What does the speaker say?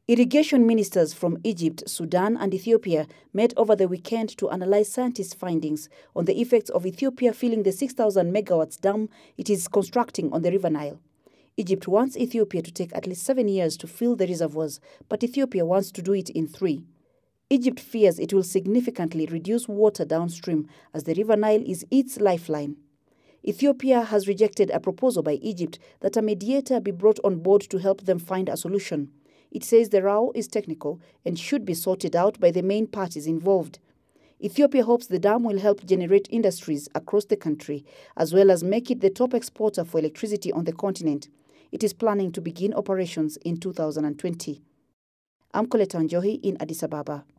Irrigation ministers from Egypt, Sudan and Ethiopia met over the weekend to analyze scientists' findings on the effects of Ethiopia filling the 6,000 megawatts dam it is constructing on the River Nile. Egypt wants Ethiopia to take at least 7 years to fill the reservoirs, but Ethiopia wants to do it in 3. Egypt fears it will significantly reduce water downstream as the River Nile is its lifeline. Ethiopia has rejected a proposal by Egypt that a mediator be brought on board to help them find a solution. It says the row is technical and should be sorted out by the main parties involved. Ethiopia hopes the dam will help generate industries across the country, as well as make it the top exporter for electricity on the continent. It is planning to begin operations in 2020. I'm Coletta Njohi in Addis Ababa.